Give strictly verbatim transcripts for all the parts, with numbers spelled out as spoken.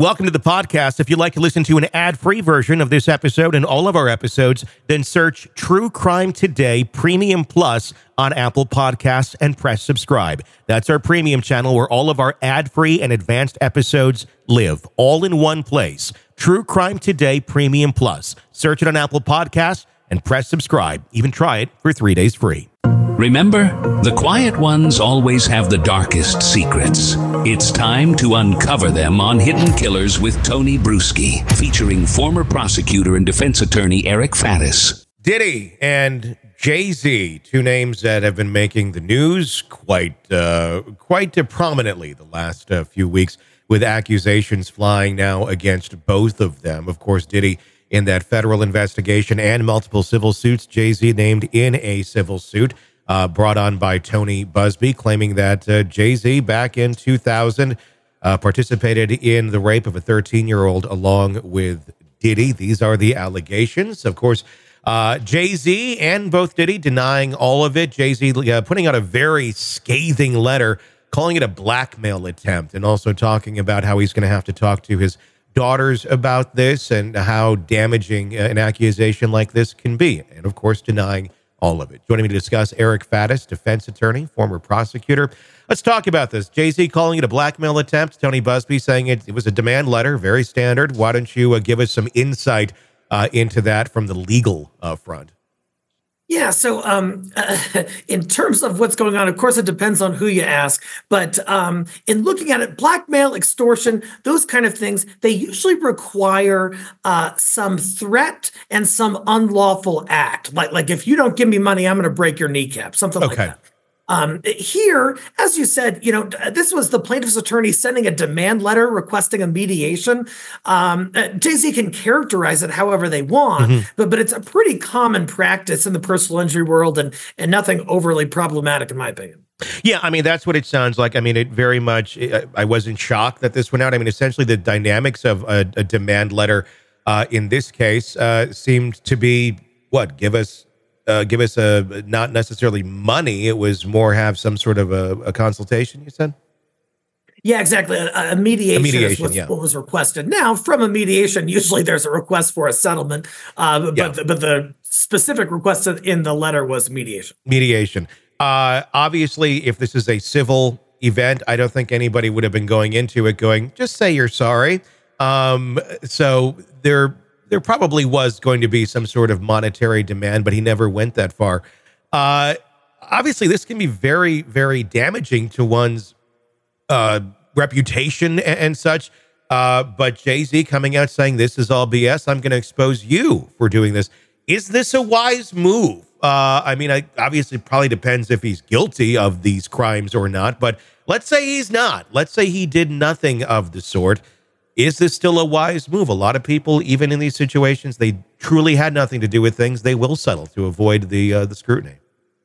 Welcome to the podcast. If you'd like to listen to an ad-free version of this episode and all of our episodes, then search True Crime Today Premium Plus on Apple Podcasts and press subscribe. That's our premium channel where all of our ad-free and advanced episodes live, all in one place. True Crime Today Premium Plus. Search it on Apple Podcasts and press subscribe. Even try it for three days free. Remember, the quiet ones always have the darkest secrets. It's time to uncover them on Hidden Killers with Tony Bruschi, featuring former prosecutor and defense attorney Eric Faddis. Diddy and Jay-Z, two names that have been making the news quite uh, quite uh, prominently the last uh, few weeks, with accusations flying now against both of them. Of course, Diddy in that federal investigation and multiple civil suits, Jay-Z named in a civil suit uh, brought on by Tony Buzbee, claiming that uh, Jay-Z back in two thousand uh, participated in the rape of a thirteen-year-old along with Diddy. These are the allegations. Of course, uh, Jay-Z and both Diddy denying all of it. Jay-Z uh, putting out a very scathing letter, calling it a blackmail attempt, and also talking about how he's going to have to talk to his daughters about this and how damaging an accusation like this can be. And of course, denying all of it. Joining me to discuss, Eric Faddis, defense attorney, former prosecutor. Let's talk about this. Jay-Z calling it a blackmail attempt. Tony Buzbee saying it, it was a demand letter, very standard. Why don't you uh, give us some insight uh, into that from the legal uh, front? Yeah, so um, uh, in terms of what's going on, of course, it depends on who you ask. But um, in looking at it, blackmail, extortion, those kind of things, they usually require uh, some threat and some unlawful act. Like, like if you don't give me money, I'm going to break your kneecap, something Okay. like that. Um, here, as you said, you know, this was the plaintiff's attorney sending a demand letter requesting a mediation. Um, uh, Jay-Z can characterize it however they want, mm-hmm. but but it's a pretty common practice in the personal injury world, and and nothing overly problematic in my opinion. Yeah, I mean, that's what it sounds like. I mean, it very much, I wasn't shocked that this went out. I mean, essentially the dynamics of a, a demand letter uh, in this case uh, seemed to be, what, give us Uh, give us a not necessarily money. It was more have some sort of a, a consultation, you said? Yeah, exactly. A, a mediation, a mediation is yeah. what was requested. Now, from a mediation, usually there's a request for a settlement, uh, but, yeah. the, but the specific request in the letter was mediation. Mediation. Uh, obviously, if this is a civil event, I don't think anybody would have been going into it going, just say you're sorry. Um, so there There probably was going to be some sort of monetary demand, but he never went that far. Uh, obviously, this can be very, very damaging to one's uh, reputation and, and such. Uh, but Jay-Z coming out saying this is all B S, I'm going to expose you for doing this. Is this a wise move? Uh, I mean, I, obviously, it probably depends if he's guilty of these crimes or not. But let's say he's not. Let's say he did nothing of the sort. Is this still a wise move? A lot of people, even in these situations, they truly had nothing to do with things. They will settle to avoid the uh, the scrutiny.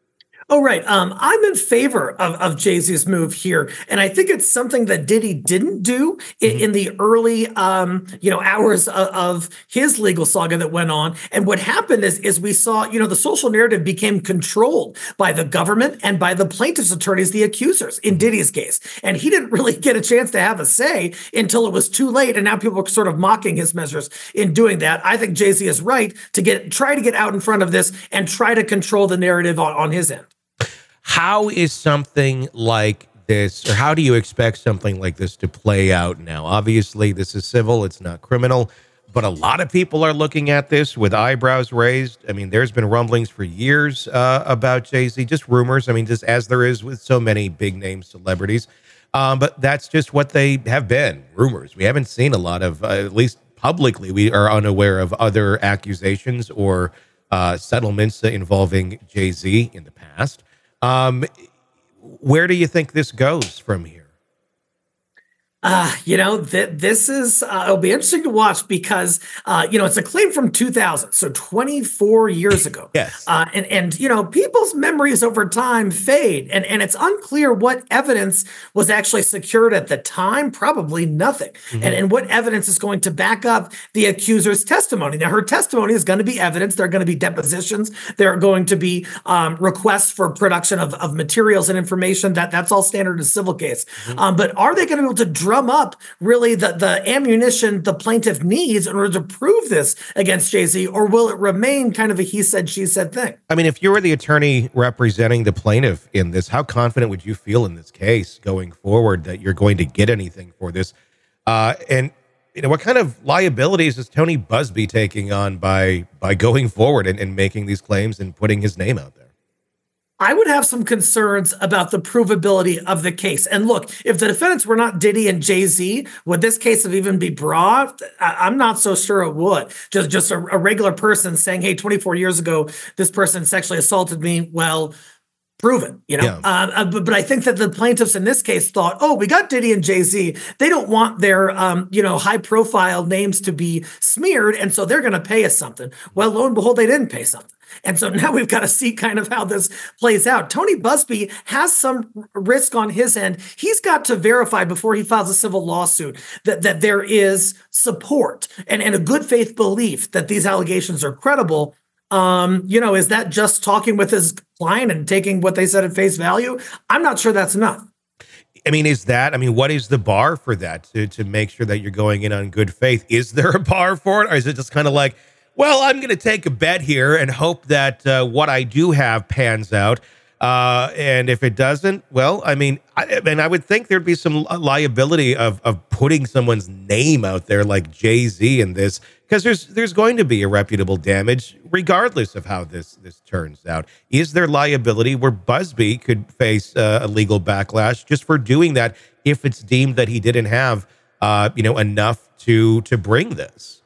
Oh, right. Um, I'm in favor of, of Jay-Z's move here. And I think it's something that Diddy didn't do in, mm-hmm. in the early um, you know, hours of, of his legal saga that went on. And what happened is, is we saw, you know, the social narrative became controlled by the government and by the plaintiff's attorneys, the accusers in Diddy's case. And he didn't really get a chance to have a say until it was too late. And now people are sort of mocking his measures in doing that. I think Jay-Z is right to get try to get out in front of this and try to control the narrative on, on his end. How is something like this, or how do you expect something like this to play out now? Obviously, this is civil, it's not criminal, but a lot of people are looking at this with eyebrows raised. I mean, there's been rumblings for years uh, about Jay-Z, just rumors. I mean, just as there is with so many big-name celebrities. Um, but that's just what they have been, rumors. We haven't seen a lot of, uh, at least publicly, we are unaware of other accusations or uh, settlements involving Jay-Z in the past. Um, where do you think this goes from here? Uh, you know, th- this is, uh, it'll be interesting to watch because, uh, you know, it's a claim from two thousand, so twenty-four years ago. Yes. Uh, and, and, you know, people's memories over time fade, and, and it's unclear what evidence was actually secured at the time, probably nothing. Mm-hmm. And, and what evidence is going to back up the accuser's testimony. Now, her testimony is going to be evidence. There are going to be depositions. There are going to be um, requests for production of, of materials and information. That That's all standard in a civil case. Mm-hmm. Um, but are they going to be able to draw drum up really the, the ammunition the plaintiff needs in order to prove this against Jay-Z, or will it remain kind of a he said, she said thing? I mean, if you were the attorney representing the plaintiff in this, how confident would you feel in this case going forward that you're going to get anything for this? Uh, and you know, what kind of liabilities is Tony Buzbee taking on by by going forward and, and making these claims and putting his name out there? I would have some concerns about the provability of the case. And look, if the defendants were not Diddy and Jay-Z, would this case have even be brought? I'm not so sure it would. Just, just a, a regular person saying, hey, twenty-four years ago, this person sexually assaulted me. Well, prove it, you know? Yeah. Uh, but, but I think that the plaintiffs in this case thought, oh, we got Diddy and Jay-Z. They don't want their, um, you know, high profile names to be smeared. And so they're going to pay us something. Well, lo and behold, they didn't pay something. And so now we've got to see kind of how this plays out. Tony Buzbee has some risk on his end. He's got to verify before he files a civil lawsuit that, that there is support and, and a good faith belief that these allegations are credible. Um, you know, is that just talking with his client and taking what they said at face value? I'm not sure that's enough. I mean, is that, I mean, what is the bar for that to, to make sure that you're going in on good faith? Is there a bar for it? Or is it just kind of like, well, I'm going to take a bet here and hope that uh, what I do have pans out. Uh, and if it doesn't, well, I mean, I, I mean, I would think there'd be some liability of of putting someone's name out there like Jay-Z in this, because there's there's going to be irreputable damage regardless of how this this turns out. Is there liability where Buzbee could face uh, a legal backlash just for doing that if it's deemed that he didn't have, uh, you know, enough to to bring this?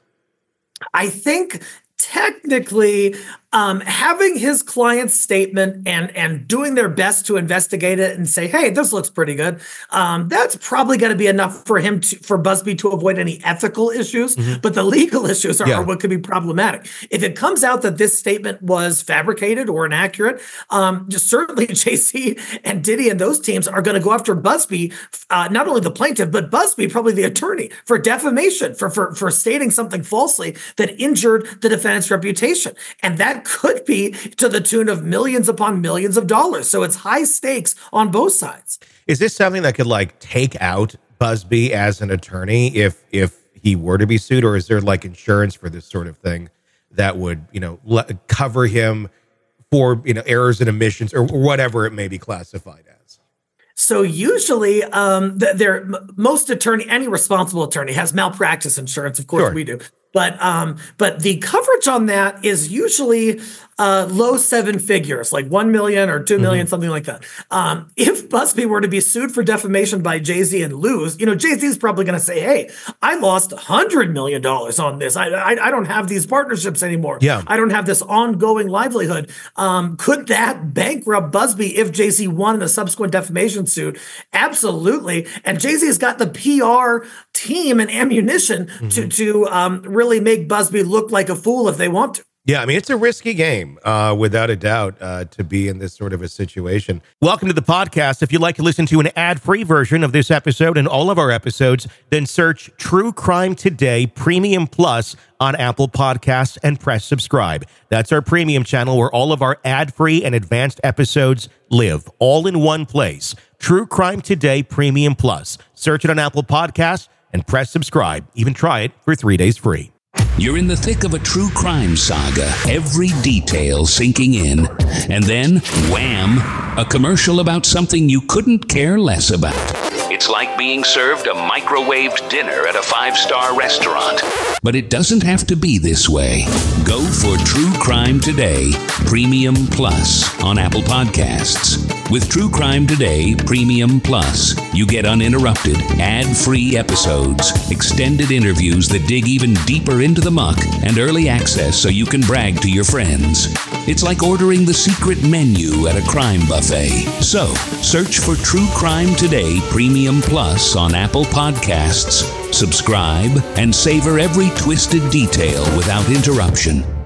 I think technically um, having his client's statement and and doing their best to investigate it and say, hey, this looks pretty good. Um, that's probably going to be enough for him to, for Buzbee to avoid any ethical issues, mm-hmm. but the legal issues are, yeah. are what could be problematic. If it comes out that this statement was fabricated or inaccurate, um, just certainly Jay-Z and Diddy and those teams are going to go after Buzbee, uh, not only the plaintiff, but Buzbee, probably the attorney, for defamation, for, for, for stating something falsely that injured the defendant's reputation. And that could be to the tune of millions upon millions of dollars. So it's high stakes on both sides. Is this something that could like take out Buzbee as an attorney if if he were to be sued, or is there like insurance for this sort of thing that would, you know, le- cover him for, you know, errors and omissions or whatever it may be classified as? So usually, um, there most attorney, any responsible attorney has malpractice insurance. Of course, sure. we do. But um, but the coverage on that is usually uh, low seven figures, like one million or two million, mm-hmm. something like that. Um, if Buzbee were to be sued for defamation by Jay-Z and lose, you know, Jay-Z is probably going to say, "Hey, I lost a hundred million dollars on this. I, I I don't have these partnerships anymore. Yeah. I don't have this ongoing livelihood." Um, could that bankrupt Buzbee if Jay-Z won in a subsequent defamation suit? Absolutely. And Jay-Z's got the P R team and ammunition mm-hmm. to to um, really make Buzbee look like a fool if they want to. Yeah, I mean, it's a risky game, uh, without a doubt, uh, to be in this sort of a situation. Welcome to the podcast. If you'd like to listen to an ad-free version of this episode and all of our episodes, then search True Crime Today Premium Plus on Apple Podcasts and press subscribe. That's our premium channel where all of our ad-free and advanced episodes live, all in one place. True Crime Today Premium Plus. Search it on Apple Podcasts and press subscribe. Even try it for three days free. You're in the thick of a true crime saga, every detail sinking in, and then, wham, a commercial about something you couldn't care less about. It's like being served a microwaved dinner at a five-star restaurant. But it doesn't have to be this way. Go for True Crime Today Premium Plus on Apple Podcasts. With True Crime Today Premium Plus, you get uninterrupted, ad-free episodes, extended interviews that dig even deeper into the muck, and early access so you can brag to your friends. It's like ordering the secret menu at a crime buffet. So, search for True Crime Today Premium Plus on Apple Podcasts, subscribe, and savor every twisted detail without interruption.